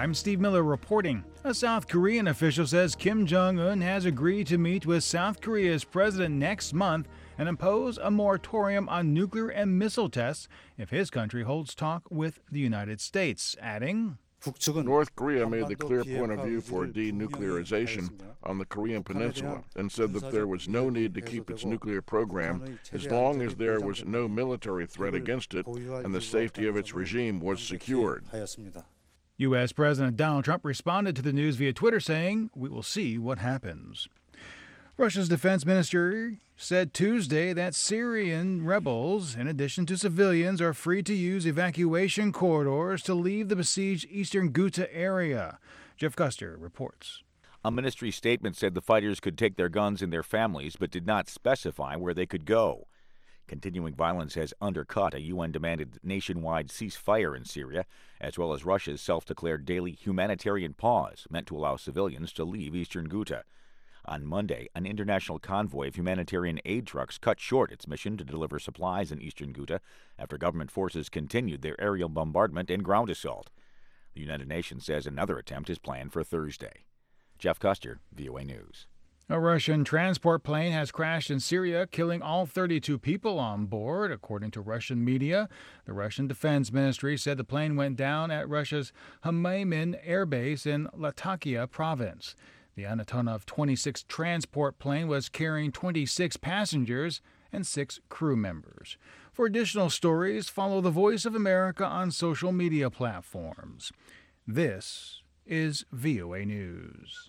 I'm Steve Miller reporting. A South Korean official says Kim Jong-un has agreed to meet with South Korea's president next month and impose a moratorium on nuclear and missile tests if his country holds talk with the United States, adding, North Korea made the clear point of view for denuclearization on the Korean Peninsula and said that there was no need to keep its nuclear program as long as there was no military threat against it and the safety of its regime was secured. U.S. President Donald Trump responded to the news via Twitter saying, "We will see what happens." Russia's defense minister said Tuesday that Syrian rebels, in addition to civilians, are free to use evacuation corridors to leave the besieged eastern Ghouta area. Jeff Custer reports. A ministry statement said the fighters could take their guns and their families, but did not specify where they could go. Continuing violence has undercut a UN-demanded nationwide ceasefire in Syria, as well as Russia's self-declared daily humanitarian pause meant to allow civilians to leave eastern Ghouta. On Monday, an international convoy of humanitarian aid trucks cut short its mission to deliver supplies in eastern Ghouta after government forces continued their aerial bombardment and ground assault. The United Nations says another attempt is planned for Thursday. Jeff Custer, VOA News. A Russian transport plane has crashed in Syria, killing all 32 people on board, according to Russian media. The Russian Defense Ministry said the plane went down at Russia's Hmyimim air base in Latakia province. The Antonov 26 transport plane was carrying 26 passengers and 6 crew members. For additional stories, follow the Voice of America on social media platforms. This is VOA News.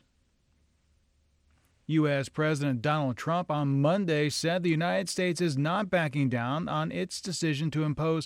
U.S. President Donald Trump on Monday said the United States is not backing down on its decision to impose